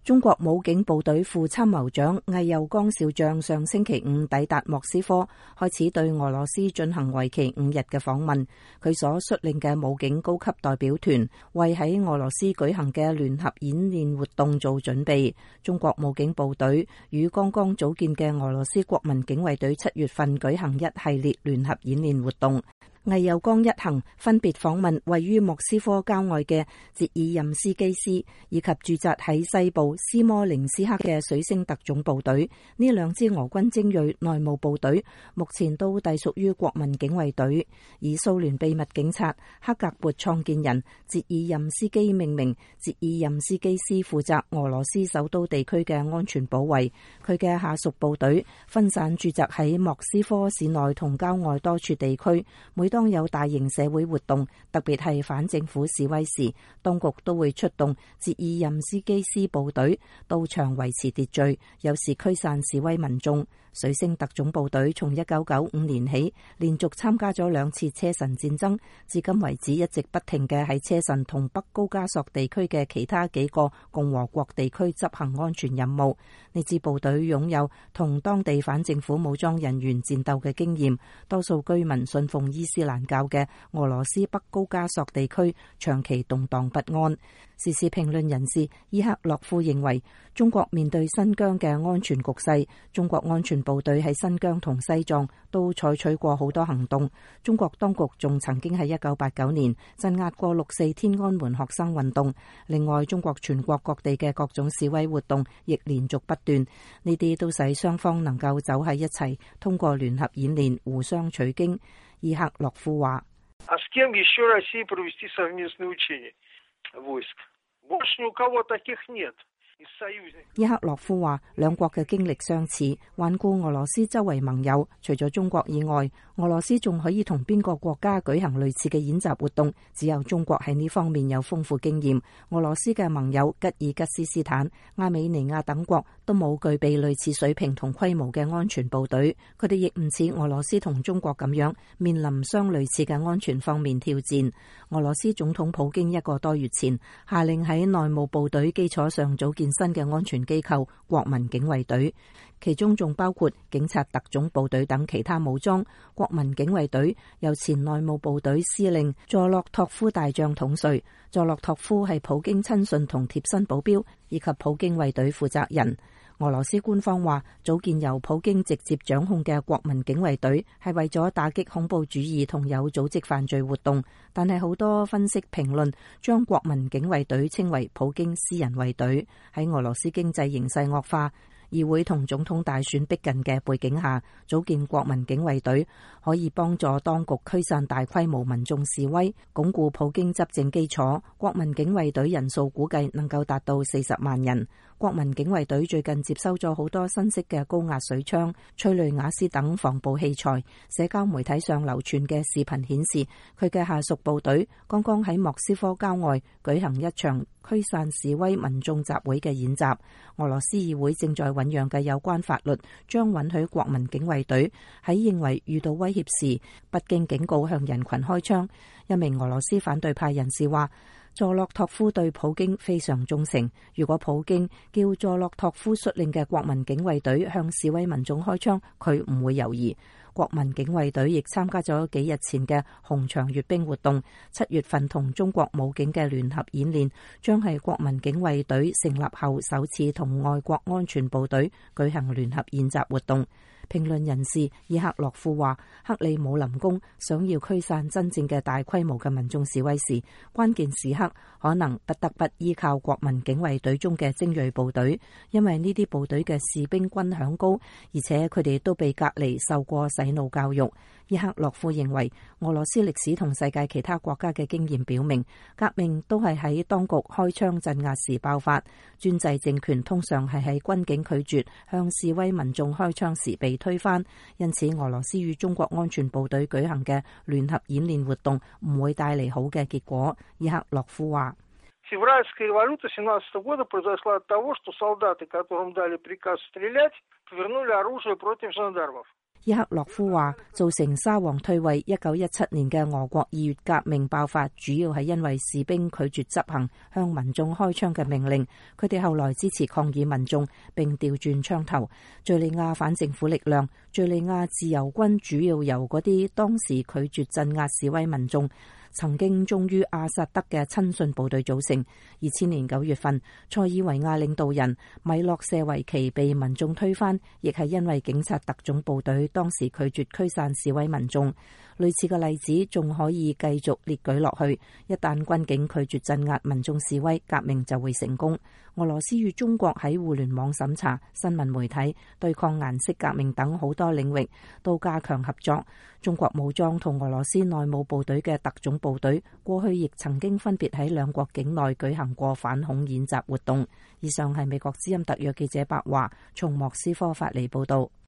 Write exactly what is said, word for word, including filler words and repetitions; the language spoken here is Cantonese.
中國武警部隊副參謀長魏又剛少將上星期五抵達莫斯科，開始對俄羅斯進行為期五日嘅訪問。佢所率領嘅武警高級代表團為喺俄羅斯舉行嘅聯合演練活動做準備。中國武警部隊與剛剛組建嘅俄羅斯國民警衛隊七月份舉行一系列聯合演練活動。魏又剛一行分別訪問位於莫斯科郊外嘅捷爾任斯基斯，以及駐紮喺西部斯摩棱斯克嘅水星特種部隊。呢兩支俄軍精銳內務部隊目前都隸屬於國民警衛隊，以蘇聯秘密警察克格勃創建人捷爾任斯基命名。捷爾任斯基斯負責俄羅斯首都地區嘅安全保衛，佢嘅下屬部隊分散駐紮喺莫斯科市內同郊外多處地區。每當有大型社會活動，特別係反政府示威時，當局都會出動捷爾任斯基斯部隊到場維持秩序，有時驅散示威民眾。水星特種部隊從一九九五年起連續參加咗兩次車臣戰爭，至今為止一直不停嘅喺車臣同北高加索地區嘅其他幾個共和國地區執行安全任務。呢支部隊擁有同當地反政府武裝人員戰鬥嘅經驗，多數居民信奉伊斯蘭教嘅俄羅斯北高加索地區長期動盪不安。時事評論人士伊克洛夫認為，中國面對新疆嘅安全局勢，中國安全部隊喺新疆同西藏都採取過好多行動。中國當局仲曾經喺一九八九年鎮壓過六四天安門學生運動。另外，中國全國各地嘅各種示威活動亦連續不斷，呢啲都使雙方能夠走喺一齊，通過聯合演練互相取經。伊克洛夫話：伊克洛夫話，兩國嘅經歷相似，環顧俄羅斯周圍盟友，除咗中國以外，俄羅斯仲可以同邊個國家舉行類似嘅演習活動？只有中國喺呢方面有豐富經驗。俄羅斯嘅盟友吉爾吉斯斯坦、亞美尼亞等國都冇具備類似水平同規模嘅安全部隊，佢哋亦唔似俄羅斯同中國咁樣面臨相類似嘅安全方面挑戰。俄羅斯總統普京一個多月前下令喺內務部隊基礎上組建新嘅安全機構國民警衛隊，其中仲包括警察特種部隊等其他武裝。國民警衛隊由前內務部隊司令佐洛托夫大將統帥，佐洛托夫係普京親信同貼身保鏢，以及普京衛隊負責人。俄羅斯官方話，組建由普京直接掌控嘅國民警衛隊係為咗打擊恐怖主義同有組織犯罪活動，但係好多分析評論將國民警衛隊稱為普京私人衛隊。喺俄羅斯經濟形勢惡化、議會同總統大選逼近嘅背景下，組建國民警衛隊可以幫助當局驅散大規模民眾示威，鞏固普京執政基礎。國民警衛隊人數估計能夠達到四十萬人。國民警衛隊最近接收咗好多新式嘅高壓水槍、催淚瓦斯等防暴器材。社交媒體上流傳嘅視頻顯示，佢嘅下屬部隊剛剛喺莫斯科郊外舉行一場驅散示威民眾集會嘅演習。俄羅斯議會正在醞釀嘅有關法律，將允許國民警衛隊喺認為遇到威脅時，不經警告向人群開槍。一名俄羅斯反對派人士話，佐洛托夫對普京非常忠誠，如果普京叫佐洛托夫率領嘅國民警衛隊向示威民眾開槍，佢唔會猶豫。國民警衛隊亦參加咗幾日前嘅紅場閱兵活動，七月份同中國武警嘅聯合演練將係國民警衛隊成立後首次同外國安全部隊舉行聯合演習活動。評論人士伊克洛夫話，克里姆林宮想要驅散真正嘅大規模嘅民眾示威時，關鍵時刻可能不得不依靠國民警衛隊中嘅精銳部隊，因為呢啲部隊嘅士兵軍饷高，而且佢哋都被隔離受過洗腦教育。伊克洛夫認為，俄羅斯歷史同世界其他國家嘅經驗表明，革命都係喺當局開槍鎮壓時爆發，專制政權通常係喺軍警拒絕向示威民眾開槍時被推翻。因此，俄羅斯與中國安全部隊舉行嘅聯合演練活動唔會帶嚟好嘅結果。伊克洛夫話， Февральская революция семнадцатого года произошла от того, что солдаты, которым дали приказ стрелять, повернули оружие против жандармов. 伊克洛夫話，造成沙皇退位一九一七年嘅俄國二月革命爆發，主要係因為士兵拒絕執行向民眾開槍嘅命令，佢哋後來支持抗議民眾並調轉槍頭。敘利亞反政府力量敘利亞自由軍主要由嗰啲當時拒絕鎮壓示威民眾曾經忠於阿薩德嘅親信部隊組成。二千年九月份，塞爾維亞領導人米洛舍維奇被民眾推翻，亦係因為警察特種部隊當時拒絕驅散示威民眾。類似嘅例子仲可以繼續列舉落去。一旦軍警拒絕鎮壓民眾示威，革命就會成功。俄羅斯與中國喺互聯網審查、新聞媒體、對抗顏色革命等好多領域都加強合作。中國武裝同俄羅斯內務部隊嘅特種部隊過去亦曾經分別喺兩國境內舉行過反恐演習活動。以上係美國之音特約記者白華從莫斯科發嚟報道。